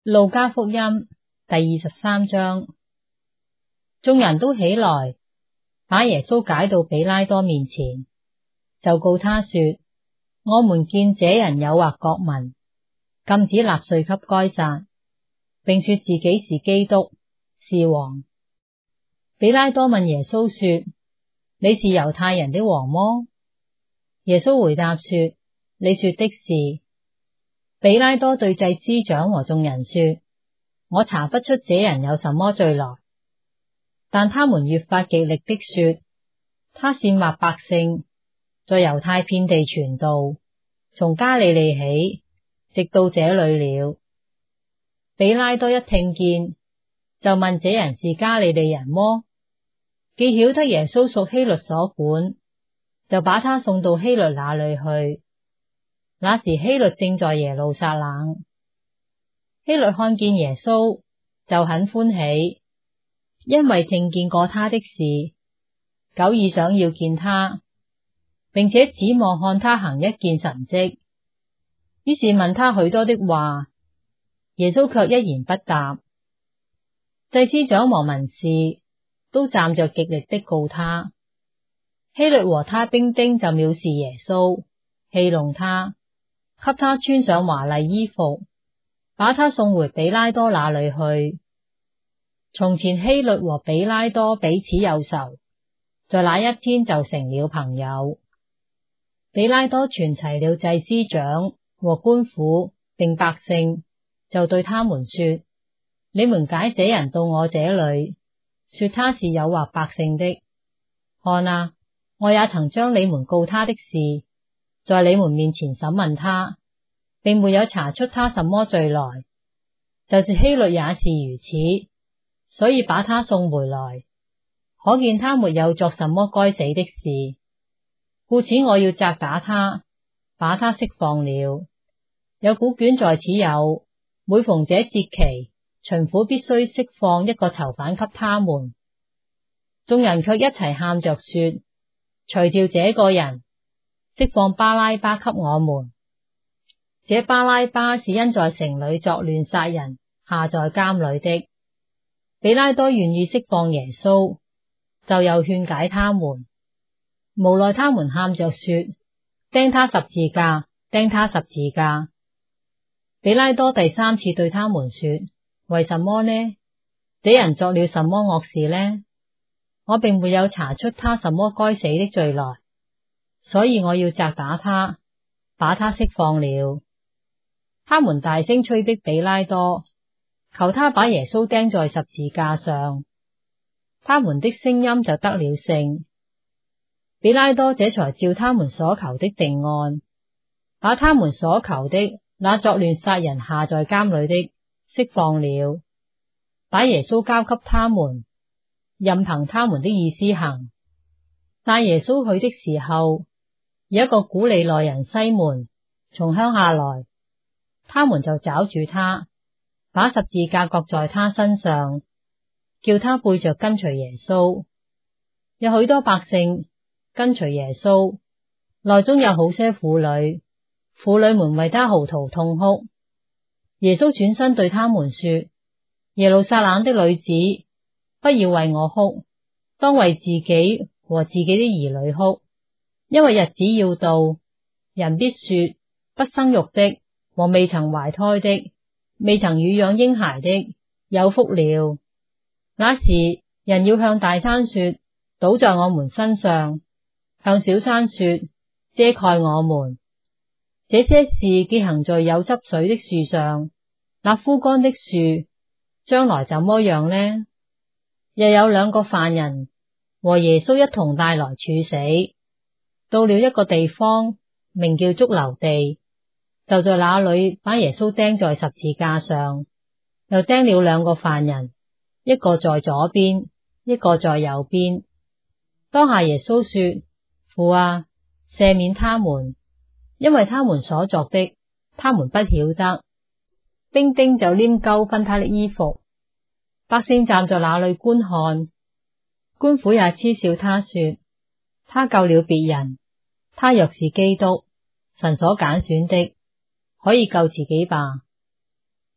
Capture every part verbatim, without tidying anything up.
路加福音第二十三章，眾人都起來，把耶穌解到彼拉多面前，就告他說：我們見這人誘惑國民，禁止納稅給該撒，並說自己是基督，是王。彼拉多問耶穌說：你是猶太人的王麼？耶穌回答說：你說的是。彼拉多對祭司長和眾人說：我查不出這人有什麼罪來。但他們越發極力的說：他煽惑百姓，在猶太遍地傳道，從加利利起，直到這裏了。彼拉多一聽見，就問這人是加利利人麼？既曉得耶穌屬希律所管，就把他送到希律那裏去。那時希律正在耶路撒冷。希律看見耶穌，就很歡喜，因為聽見過他的事，久已想要見他，並且指望看他行一件神蹟。於是問他許多的話，耶穌卻一言不答。祭司長和文士都站着極力的告他。希律和他兵丁就藐視耶穌，戲弄他，給他穿上華麗衣服，把他送回彼拉多那裏去。從前希律和彼拉多彼此有仇，在那一天就成了朋友。彼拉多傳齊了祭司長和官府並百姓，就對他們說：你們解這人到我這裏，說他是誘惑百姓的。看啊，我也曾將你們告他的事，在你們面前審問他，並沒有查出他什麼罪來。就是希律也是如此，所以把他送回來，可見他沒有作什麼該死的事。故此我要責打他，把他釋放了。有古卷在此有：每逢這節期，巡撫必須釋放一個囚犯給他們。眾人卻一齊喊着說：除掉這個人，釋放巴拉巴給我們。這巴拉巴是因在城裏作亂殺人，下在監裏的。彼拉多願意釋放耶穌，就又勸解他們，無奈他們喊着說：釘他十字架，釘他十字架。彼拉多第三次對他們說：為什麼呢？這人作了什麼惡事呢？我並沒有查出他什麼該死的罪來，所以我要責打他，把他釋放了。他們大聲催逼彼拉多，求他把耶穌釘在十字架上。他們的聲音就得了勝。彼拉多這才照他們所求的定案，把他們所求的那作亂殺人下在監裏的釋放了，把耶穌交給他們，任憑他們的意思行。帶耶穌去的時候，有一個古利奈人西門從鄉下來，他們就抓住他，把十字架擱在他身上，叫他背着跟隨耶穌。有許多百姓跟隨耶穌，內中有好些婦女，婦女們為他嚎啕痛哭。耶穌轉身對他們說：耶路撒冷的女子，不要為我哭，當為自己和自己的兒女哭，因為日子要到，人必說，不生育的和未曾懷胎的，未曾乳養嬰孩的，有福了。那時人要向大山說，倒在我們身上，向小山說，遮蓋我們。這些事既行在有汁水的樹上，那枯乾的樹將來怎麼樣呢？又有兩個犯人和耶穌一同帶來處死，到了一個地方，名叫髑髏地，就在那裏把耶穌釘在十字架上，又釘了兩個犯人，一個在左邊，一個在右邊。當下耶穌說：父啊，赦免他們，因為他們所作的，他們不曉得。兵丁就拈鉤分他的衣服，百姓站在那裏觀看。官府也嗤笑他說：他救了別人，他若是基督，神所揀選的，可以救自己吧。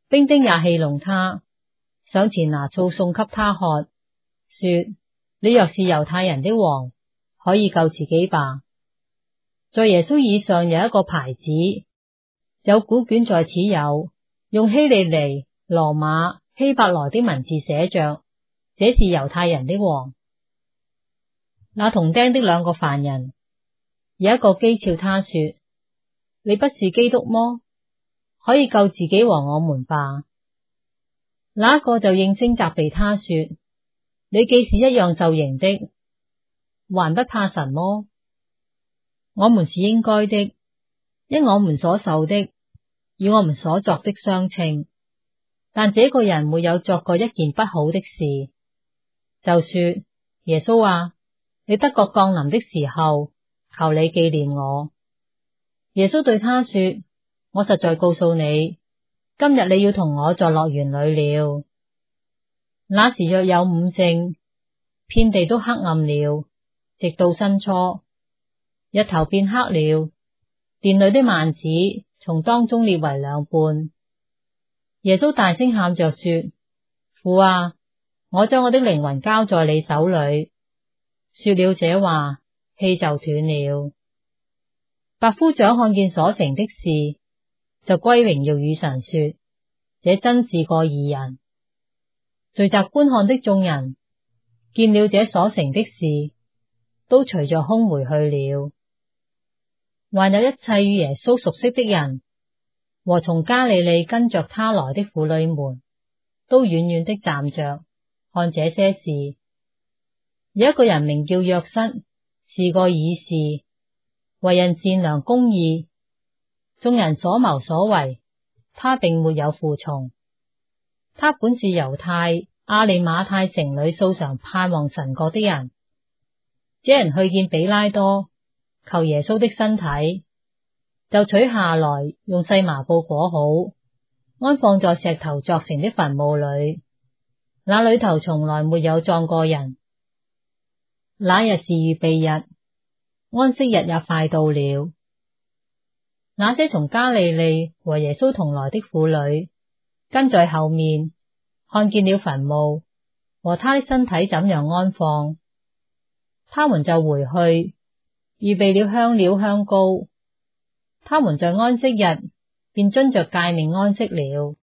兵丁也戲弄他，上前拿醋送給他喝，說：你若是猶太人的王，可以救自己吧。在耶穌以上有一個牌子，有古卷在此有，用希利尼、羅馬、希伯來的文字寫着：這是猶太人的王。那同釘的兩個犯人，有一個譏誚他說：你不是基督麼？可以救自己和我們吧。那一個就應聲責備他說：你既是一樣受刑的，還不怕神麼？我們是應該的，因我們所受的與我們所作的相稱。但這個人沒有作過一件不好的事，就說：耶穌啊，你得國降臨的時候，求你紀念我。耶穌對他說：我實在告訴你，今日你要同我在樂園裏了。那時約有午正，遍地都黑暗了，直到申初，日頭變黑了，殿裏的幔子從當中裂為兩半。耶穌大聲喊着說：父啊，我將我的靈魂交在你手裏。說了這話，氣就斷了。百夫長看見所成的事，就歸榮耀與神說：這真是個義人。聚集觀看的眾人見了這所成的事，都隨着空回去了。還有一切與耶穌熟悉的人和從加利利跟着他來的婦女們，都遠遠的站着看這些事。有一個人名叫約瑟，是個議士，為人善良公義，眾人所謀所為，他並沒有服從。他本是猶太亞利馬太城裏素常盼望神國的人。這人去見彼拉多，求耶穌的身體，就取下來，用細麻布裹好，安放在石頭鑿成的墳墓裏。那裏頭從來沒有葬過人。那日是預備日，安息日也快到了。那些從加利利和耶穌同來的婦女，跟在後面，看見了墳墓和他的身體怎樣安放，他們就回去，預備了香料香膏。他們在安息日便遵着誡命安息了。